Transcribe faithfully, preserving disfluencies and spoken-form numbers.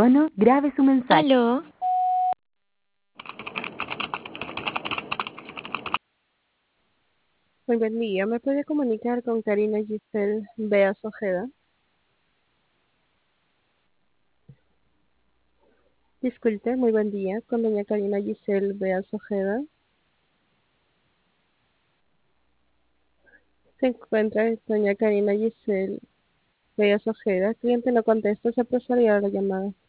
tono, grabe su mensaje. Aló, Muy buen día, ¿me puede comunicar con Karina Giselle Beas Ojeda? Disculpe, muy buen día, con doña Karina Giselle Beas Ojeda. Se encuentra doña Karina Giselle Beas Ojeda. Cliente no contesta, se procedió a la llamada.